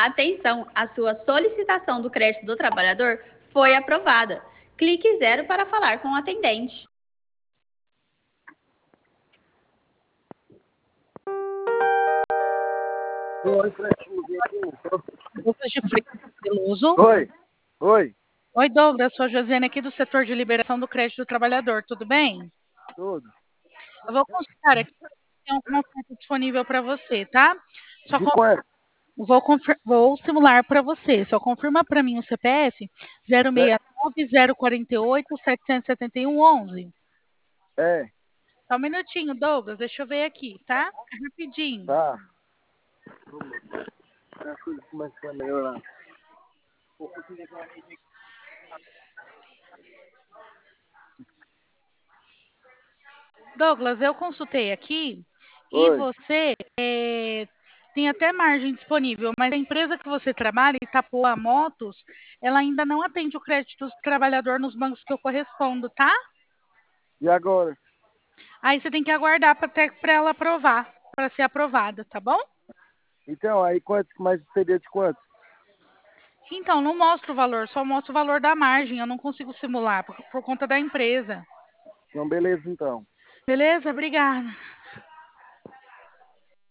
Atenção, a sua solicitação do crédito do trabalhador foi aprovada. Clique 0 para falar com o atendente. Douglas de Freitas Veloso. Oi, Oi, Douglas, sou a Josiane aqui do setor de liberação do crédito do trabalhador, tudo bem? tudo. Eu vou consultar aqui se tem alguma oferta disponível para você, tá? Só De quanto? vou simular para você. Só confirma para mim o CPF 069-048-771-11. É, Só um minutinho, Douglas, deixa eu ver aqui, tá? Rapidinho. tá. Como é que vai melhorar? Douglas, eu consultei aqui e Oi. você tem até margem disponível, mas a empresa que você trabalha, Itapoa Motos, ela ainda não atende o crédito do trabalhador nos bancos que eu correspondo, tá? E agora? Aí você tem que aguardar para ela aprovar, para ser aprovada, tá bom? Então, aí quanto mais seria de quanto? Então, não mostra o valor, só mostra o valor da margem. Eu não consigo simular por conta da empresa. Então, beleza, então. Beleza? Obrigada.